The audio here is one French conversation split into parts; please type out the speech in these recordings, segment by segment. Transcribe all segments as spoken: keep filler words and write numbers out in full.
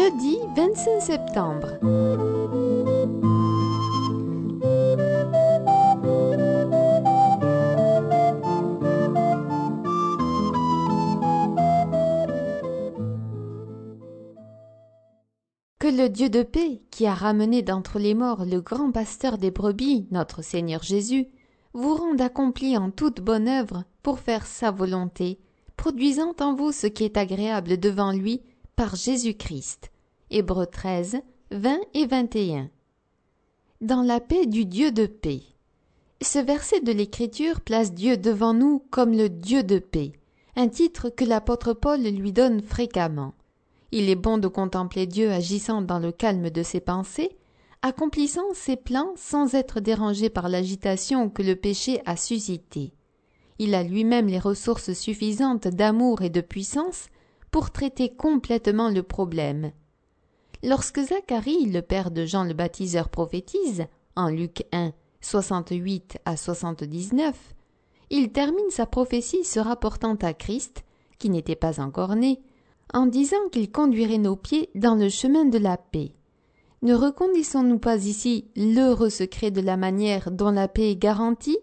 Jeudi vingt-cinq septembre. Que le Dieu de paix, qui a ramené d'entre les morts le grand pasteur des brebis, notre Seigneur Jésus, vous rende accompli en toute bonne œuvre pour faire sa volonté, produisant en vous ce qui est agréable devant lui par Jésus-Christ. Hébreux treize, vingt et vingt et un. Dans la paix du Dieu de paix. Ce verset de l'Écriture place Dieu devant nous comme le Dieu de paix, un titre que l'apôtre Paul lui donne fréquemment. Il est bon de contempler Dieu agissant dans le calme de ses pensées, accomplissant ses plans sans être dérangé par l'agitation que le péché a suscitée. Il a lui-même les ressources suffisantes d'amour et de puissance pour traiter complètement le problème. Lorsque Zacharie, le père de Jean le baptiseur, prophétise, en Luc un, soixante-huit à soixante-dix-neuf, il termine sa prophétie se rapportant à Christ, qui n'était pas encore né, en disant qu'il conduirait nos pieds dans le chemin de la paix. Ne reconnaissons-nous pas ici l'heureux secret de la manière dont la paix est garantie?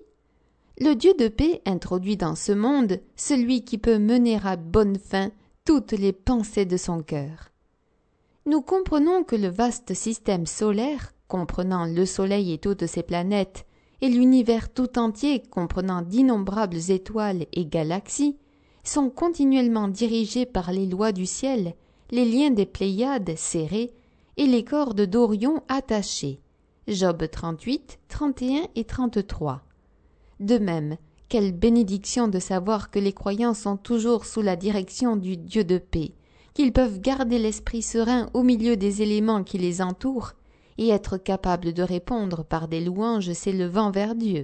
Le Dieu de paix introduit dans ce monde celui qui peut mener à bonne fin toutes les pensées de son cœur. Nous comprenons que le vaste système solaire, comprenant le Soleil et toutes ses planètes, et l'univers tout entier, comprenant d'innombrables étoiles et galaxies, sont continuellement dirigés par les lois du ciel, les liens des Pléiades serrés et les cordes d'Orion attachées. Job trente-huit, trente et un et trente-trois. De même, quelle bénédiction de savoir que les croyants sont toujours sous la direction du Dieu de paix, qu'ils peuvent garder l'esprit serein au milieu des éléments qui les entourent et être capables de répondre par des louanges s'élevant vers Dieu.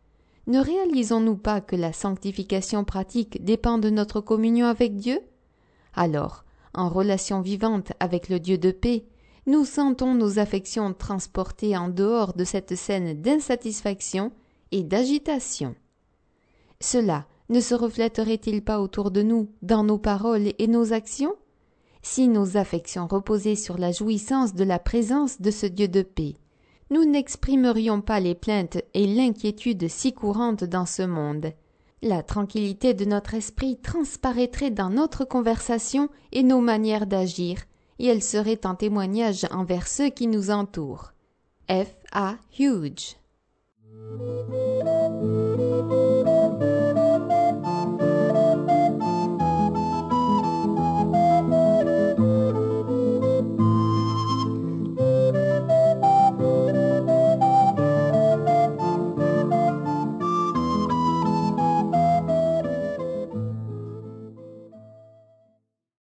Ne réalisons-nous pas que la sanctification pratique dépend de notre communion avec Dieu? Alors, en relation vivante avec le Dieu de paix, nous sentons nos affections transportées en dehors de cette scène d'insatisfaction et d'agitation. Cela ne se reflèterait-il pas autour de nous, dans nos paroles et nos actions? Si nos affections reposaient sur la jouissance de la présence de ce Dieu de paix, nous n'exprimerions pas les plaintes et l'inquiétude si courantes dans ce monde. La tranquillité de notre esprit transparaîtrait dans notre conversation et nos manières d'agir, et elle serait en témoignage envers ceux qui nous entourent. F. A. Hughes.